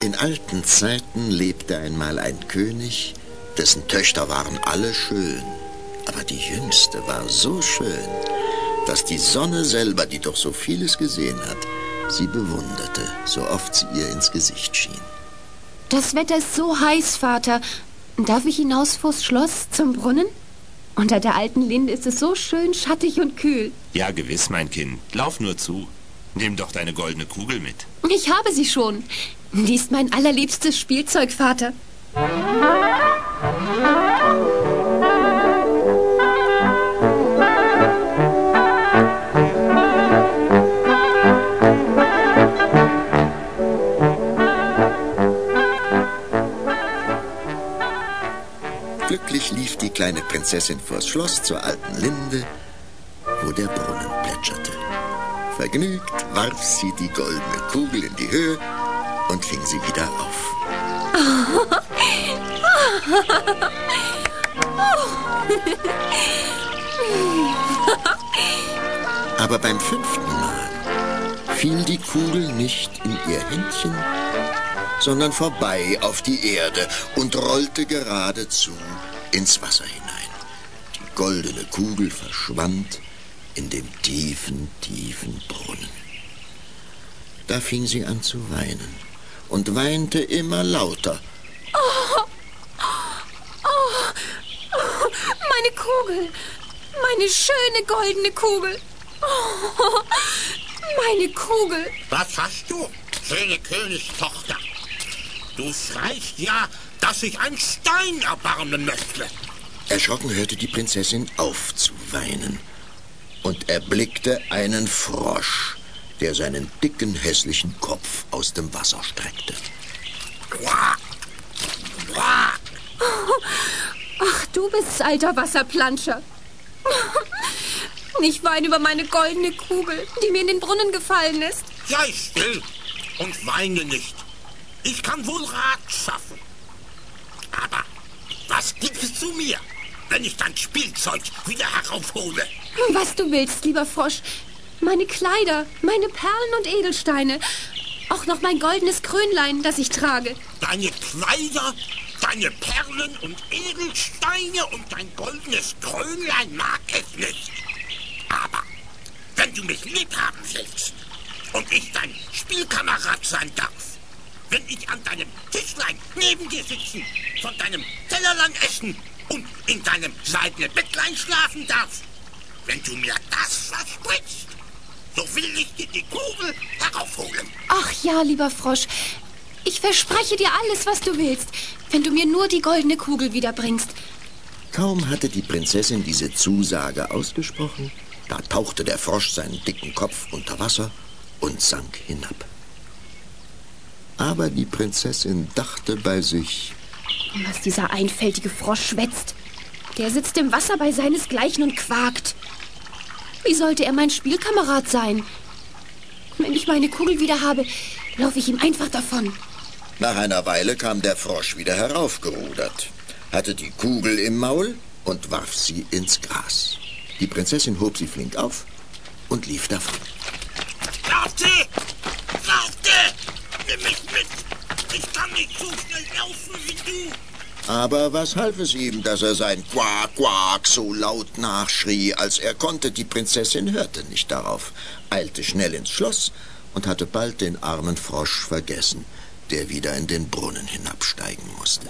In alten Zeiten lebte einmal ein König, dessen Töchter waren alle schön. Aber die jüngste war so schön, dass die Sonne selber, die doch so vieles gesehen hat, sie bewunderte, so oft sie ihr ins Gesicht schien. Das Wetter ist so heiß, Vater. Darf ich hinaus vors Schloss zum Brunnen? Unter der alten Linde ist es so schön schattig und kühl. Ja, gewiss, mein Kind. Lauf nur zu. Nimm doch deine goldene Kugel mit. Ich habe sie schon. Die ist mein allerliebstes Spielzeug, Vater. Glücklich lief die kleine Prinzessin vors Schloss zur alten Linde, wo der Brunnen plätscherte. Vergnügt warf sie die goldene Kugel in die Höhe und fing sie wieder auf. Aber beim 5. Mal fiel die Kugel nicht in ihr Händchen, sondern vorbei auf die Erde und rollte geradezu ins Wasser hinein. Die goldene Kugel verschwand in dem tiefen, tiefen Brunnen. Da fing sie an zu weinen und weinte immer lauter. Meine Kugel, meine schöne goldene Kugel. Oh, meine Kugel. Was hast du, schöne Königstochter? Du schreist ja, dass sich ein Stein erbarmen möchte. Erschrocken hörte die Prinzessin auf zu weinen und erblickte einen Frosch, der seinen dicken, hässlichen Kopf aus dem Wasser streckte. Quack! Quack! Ach, du bist's, alter Wasserplanscher. Ich weine über meine goldene Kugel, die mir in den Brunnen gefallen ist. Sei still und weine nicht. Ich kann wohl Rat schaffen. Aber was gibst du mir, wenn ich dein Spielzeug wieder heraufhole? Was du willst, lieber Frosch. Meine Kleider, meine Perlen und Edelsteine. Auch noch mein goldenes Krönlein, das ich trage. Deine Kleider, deine Perlen und Edelsteine und dein goldenes Krönlein mag ich nicht. Aber wenn du mich lieb haben willst und ich dein Spielkamerad sein darf, wenn ich an deinem Tischlein neben dir sitzen, von deinem Tellerlein essen und in deinem seidenen Bettlein schlafen darf, wenn du mir das versprichst, so will ich dir die Kugel heraufholen. Ach ja, lieber Frosch, ich verspreche dir alles, was du willst, wenn du mir nur die goldene Kugel wiederbringst. Kaum hatte die Prinzessin diese Zusage ausgesprochen, da tauchte der Frosch seinen dicken Kopf unter Wasser und sank hinab. Aber die Prinzessin dachte bei sich: Was dieser einfältige Frosch schwätzt. Der sitzt im Wasser bei seinesgleichen und quakt. Wie sollte er mein Spielkamerad sein? Wenn ich meine Kugel wieder habe, laufe ich ihm einfach davon. Nach einer Weile kam der Frosch wieder heraufgerudert, hatte die Kugel im Maul und warf sie ins Gras. Die Prinzessin hob sie flink auf und lief davon. Warte! Warte! Nimm mich mit! Ich kann nicht so schnell laufen wie du! Aber was half es ihm, dass er sein Quak, Quak so laut nachschrie, als er konnte? Die Prinzessin hörte nicht darauf, eilte schnell ins Schloss und hatte bald den armen Frosch vergessen, der wieder in den Brunnen hinabsteigen musste.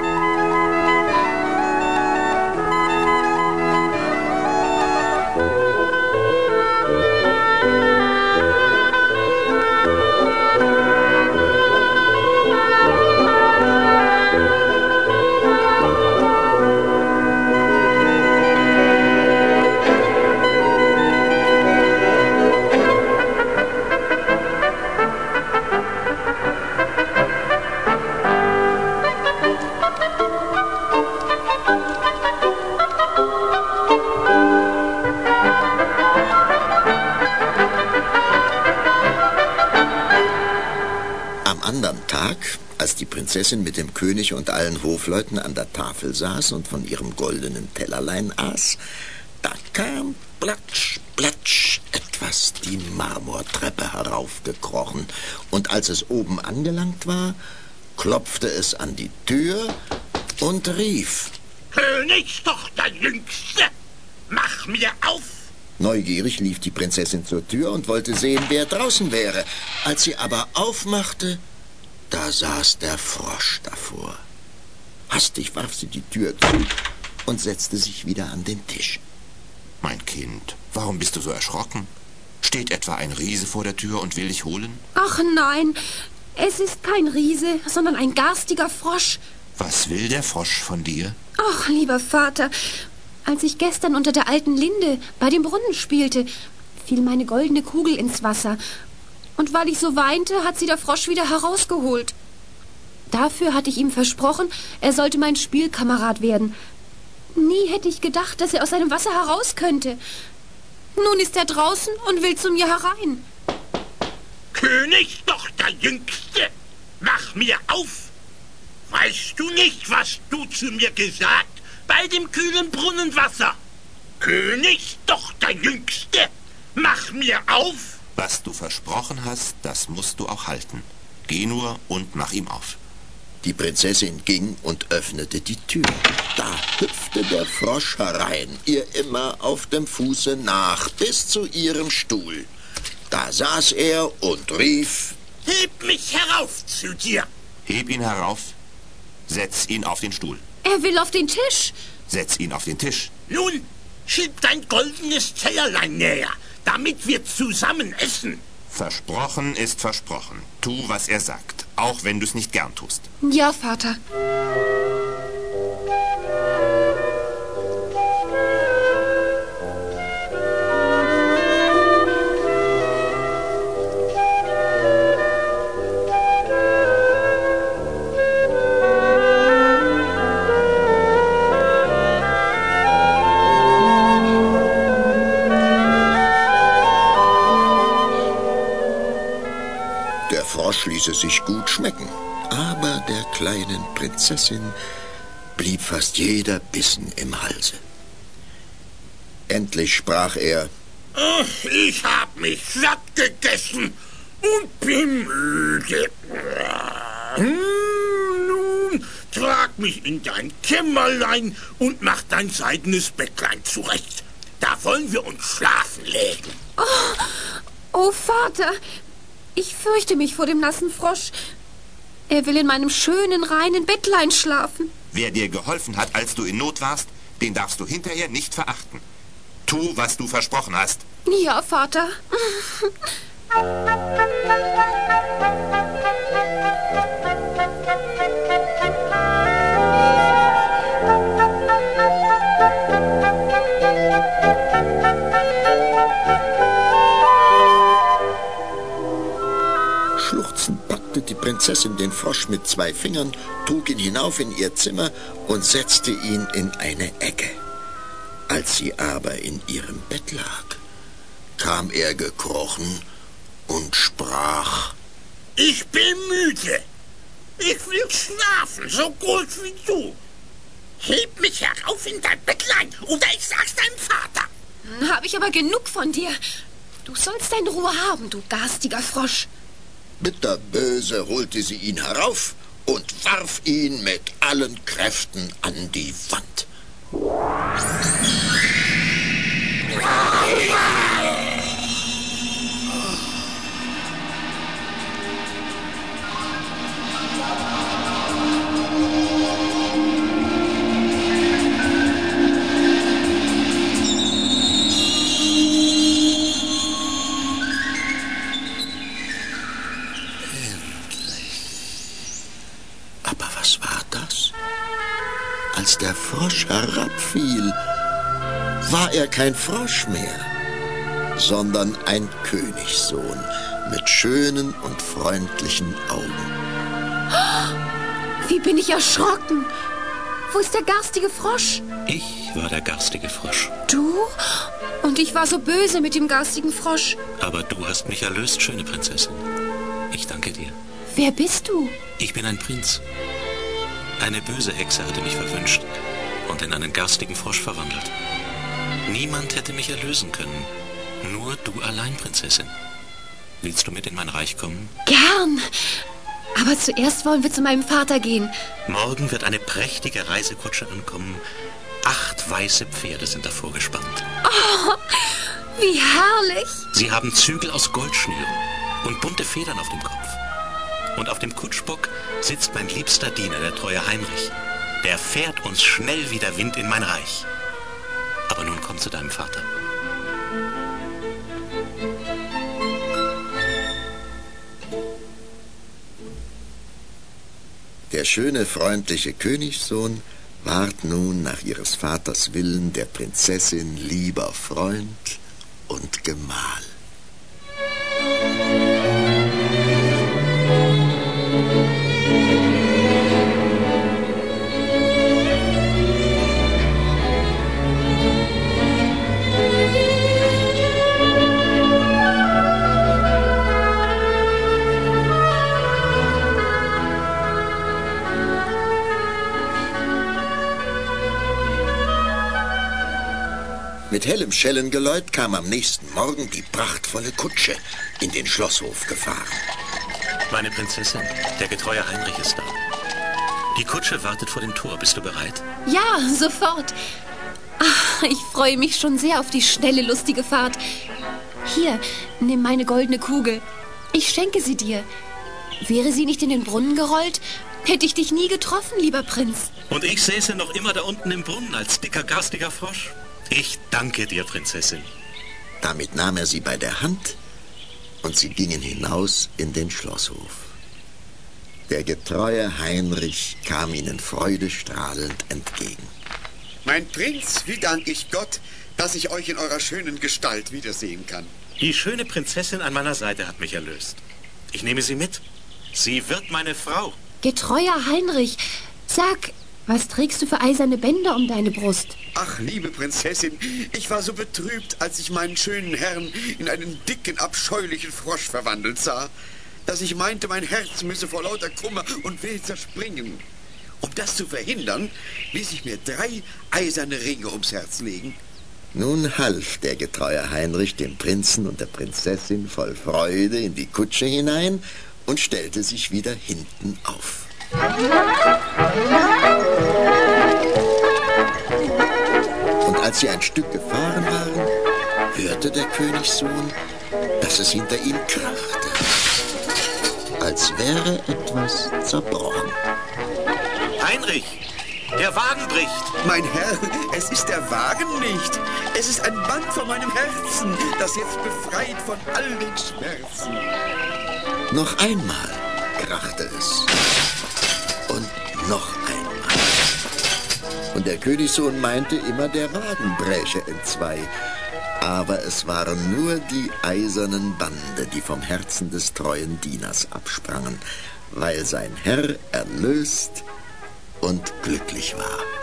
Als die Prinzessin mit dem König und allen Hofleuten an der Tafel saß und von ihrem goldenen Tellerlein aß, da kam platsch, platsch, etwas die Marmortreppe heraufgekrochen. Und als es oben angelangt war, klopfte es an die Tür und rief: Königstochter Jüngste, mach mir auf! Neugierig lief die Prinzessin zur Tür und wollte sehen, wer draußen wäre. Als sie aber aufmachte, da saß der Frosch davor. Hastig warf sie die Tür zu und setzte sich wieder an den Tisch. Mein Kind, warum bist du so erschrocken? Steht etwa ein Riese vor der Tür und will dich holen? Ach nein, es ist kein Riese, sondern ein garstiger Frosch. Was will der Frosch von dir? Ach, lieber Vater, als ich gestern unter der alten Linde bei dem Brunnen spielte, fiel meine goldene Kugel ins Wasser. Und weil ich so weinte, hat sie der Frosch wieder herausgeholt. Dafür hatte ich ihm versprochen, er sollte mein Spielkamerad werden. Nie hätte ich gedacht, dass er aus seinem Wasser heraus könnte. Nun ist er draußen und will zu mir herein. Königstochter Jüngste, mach mir auf! Weißt du nicht, was du zu mir gesagt bei dem kühlen Brunnenwasser? Königstochter Jüngste, mach mir auf! Was du versprochen hast, das musst du auch halten. Geh nur und mach ihm auf. Die Prinzessin ging und öffnete die Tür. Da hüpfte der Frosch herein, ihr immer auf dem Fuße nach, bis zu ihrem Stuhl. Da saß er und rief: Heb mich herauf zu dir! Heb ihn herauf, setz ihn auf den Stuhl. Er will auf den Tisch. Setz ihn auf den Tisch. Nun, schieb dein goldenes Tellerlein näher, damit wir zusammen essen. Versprochen ist versprochen. Tu, was er sagt, auch wenn du es nicht gern tust. Ja, Vater. Der Frosch ließ es sich gut schmecken, aber der kleinen Prinzessin blieb fast jeder Bissen im Halse. Endlich sprach er: Ach, ich hab mich satt gegessen und bin müde. Nun, trag mich in dein Kämmerlein und mach dein seidenes Bettlein zurecht. Da wollen wir uns schlafen legen. Oh, Vater, ich fürchte mich vor dem nassen Frosch. Er will in meinem schönen, reinen Bettlein schlafen. Wer dir geholfen hat, als du in Not warst, den darfst du hinterher nicht verachten. Tu, was du versprochen hast. Ja, Vater. Schluchzend packte die Prinzessin den Frosch mit 2 Fingern, trug ihn hinauf in ihr Zimmer und setzte ihn in eine Ecke. Als sie aber in ihrem Bett lag, kam er gekrochen und sprach: Ich bin müde. Ich will schlafen, so gut wie du. Heb mich herauf in dein Bettlein, oder ich sag's deinem Vater. Habe ich aber genug von dir. Du sollst deine Ruhe haben, du garstiger Frosch. Bitterböse holte sie ihn herauf und warf ihn mit allen Kräften an die Wand. Aber was war das? Als der Frosch herabfiel, war er kein Frosch mehr, sondern ein Königssohn mit schönen und freundlichen Augen. Wie bin ich erschrocken. Wo ist der garstige Frosch? Ich war der garstige Frosch. Du? Und ich war so böse mit dem garstigen Frosch. Aber du hast mich erlöst, schöne Prinzessin. Ich danke dir. Wer bist du? Ich bin ein Prinz. Eine böse Hexe hatte mich verwünscht und in einen garstigen Frosch verwandelt. Niemand hätte mich erlösen können. Nur du allein, Prinzessin. Willst du mit in mein Reich kommen? Gern. Aber zuerst wollen wir zu meinem Vater gehen. Morgen wird eine prächtige Reisekutsche ankommen. 8 weiße Pferde sind davor gespannt. Oh, wie herrlich. Sie haben Zügel aus Goldschnüren und bunte Federn auf dem Kopf. Und auf dem Kutschbock sitzt mein liebster Diener, der treue Heinrich. Der fährt uns schnell wie der Wind in mein Reich. Aber nun komm zu deinem Vater. Der schöne, freundliche Königssohn ward nun nach ihres Vaters Willen der Prinzessin lieber Freund und Gemahl. Mit hellem Schellengeläut kam am nächsten Morgen die prachtvolle Kutsche in den Schlosshof gefahren. Meine Prinzessin, der getreue Heinrich ist da. Die Kutsche wartet vor dem Tor. Bist du bereit? Ja, sofort. Ach, ich freue mich schon sehr auf die schnelle, lustige Fahrt. Hier, nimm meine goldene Kugel. Ich schenke sie dir. Wäre sie nicht in den Brunnen gerollt, hätte ich dich nie getroffen, lieber Prinz. Und ich säße noch immer da unten im Brunnen als dicker, garstiger Frosch. Ich danke dir, Prinzessin. Damit nahm er sie bei der Hand und sie gingen hinaus in den Schlosshof. Der getreue Heinrich kam ihnen freudestrahlend entgegen. Mein Prinz, wie dank ich Gott, dass ich euch in eurer schönen Gestalt wiedersehen kann. Die schöne Prinzessin an meiner Seite hat mich erlöst. Ich nehme sie mit. Sie wird meine Frau. Getreuer Heinrich, sag, was trägst du für eiserne Bänder um deine Brust? Ach, liebe Prinzessin, ich war so betrübt, als ich meinen schönen Herrn in einen dicken, abscheulichen Frosch verwandelt sah, dass ich meinte, mein Herz müsse vor lauter Kummer und Weh zerspringen. Um das zu verhindern, ließ ich mir 3 eiserne Ringe ums Herz legen. Nun half der getreue Heinrich dem Prinzen und der Prinzessin voll Freude in die Kutsche hinein und stellte sich wieder hinten auf. Und als sie ein Stück gefahren waren, hörte der Königssohn, dass es hinter ihm krachte, als wäre etwas zerbrochen. Heinrich, der Wagen bricht. Mein Herr, es ist der Wagen nicht. Es ist ein Band von meinem Herzen, das jetzt befreit von all den Schmerzen. Noch einmal krachte es. Und noch einmal. Und der Königssohn meinte immer, der Wagen bräche entzwei. Aber es waren nur die eisernen Bande, die vom Herzen des treuen Dieners absprangen, weil sein Herr erlöst und glücklich war.